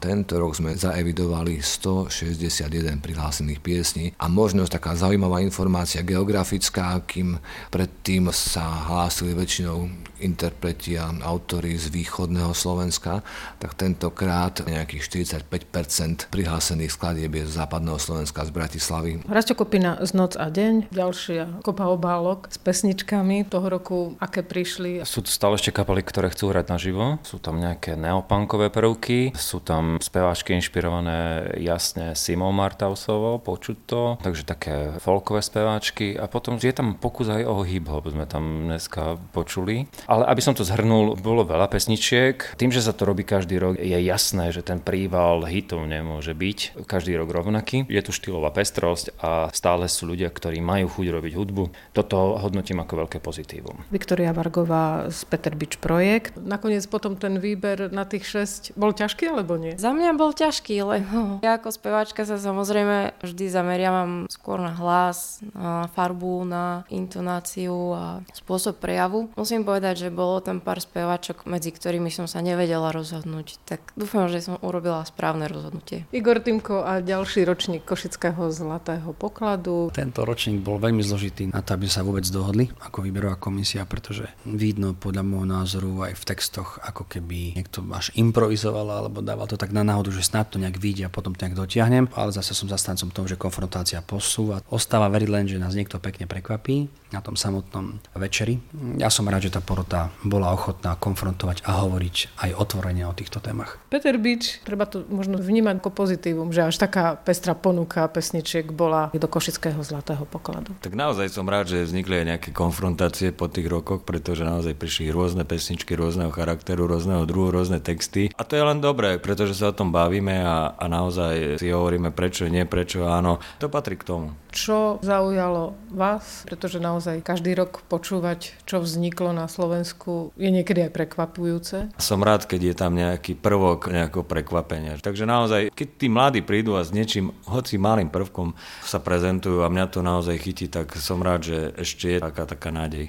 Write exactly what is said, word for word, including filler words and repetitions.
Tento rok sme zaevidovali stošesťdesiatjeden prihlásených piesní a možno taká zaujímavá informácia geografická, kým predtým sa hlásili väčšinou interpreti a autori z východného Slovenska, tak tentokrát nejakých štyridsaťpäť percent prihlásených skladieb je z západného Slovenska, z Bratislavy. Rasto Kopina z Noc a deň, ďalšia kopa obálok s pesničkami toho roku, aké prišli. Sú tu stále ešte kapely, ktoré chcú hrať naživo. Sú tam nejaké neopunkové prvky, sú tam speváčky inšpirované jasne Simou Martausovou, počuť to, takže také folkové speváčky a potom je tam pokus aj o hip-hop, sme tam dneska počuli. Ale aby som to zhrnul, bolo veľa pesničiek. Tým, že sa to robí každý rok, je jasné, že ten príval hitov nemôže byť každý rok rovnaký. Je tu štýlová pestrosť a stále sú ľudia, ktorí majú chuť robiť hudbu. Toto hodnotím ako veľké pozitívum. Viktória Vargová z Peter Bič projekt. Nakoniec potom ten výber na tých šesť bol ťažký alebo nie? Za mňa bol ťažký, lebo ja ako speváčka sa samozrejme vždy zameriavam skôr na hlas, na farbu, na intonáciu a spôsob prejavu. Musím povedať, že bolo tam pár speváčok, medzi ktorými som sa nevedela rozhodnúť. Tak dúfam, že som urobila správne rozhodnutie. Igor Timko a ďalší ročník Košického zlatého pokladu. Tento ročník bol veľmi zložitý na to, aby sa vôbec dohodli ako výberová komisia, pretože vidno podľa môjho názoru aj v textoch, ako keby niekto až improvizoval alebo dával to tak na náhodu, že snad to nejak vyjde a potom to nejak dotiahnem. Ale zase som zastancom toho, že konfrontácia posúva. Ostáva veriť len, že nás niekto pekne prekvapí na tom samotnom večeri. Ja som rád, že tá porota bola ochotná konfrontovať a hovoriť aj otvorene o týchto témach. Peter Bič, treba to možno vnímať ako pozitívum, že až taká pestrá ponuka pesničiek bola do Košického zlatého pokladu. Tak naozaj som rád, že vznikli aj nejaké konfrontácie po tých rokoch, pretože naozaj prišli rôzne pesničky rôzneho charakteru, rôzneho druhu, rôzne texty. A to je len dobré, pretože sa o tom bavíme a, a naozaj si hovoríme prečo nie, prečo áno. To patrí k tomu. Čo zaujalo vás? Pretože naozaj každý rok počúvať, čo vzniklo na Slovensku, je niekedy aj prekvapujúce. Som rád, keď je tam nejaký prvok, nejakého prekvapenia. Takže naozaj, keď tí mladí prídu a s niečím, hoci malým prvkom sa prezentujú a mňa to naozaj chytí, tak som rád, že ešte je taká, taká nádej.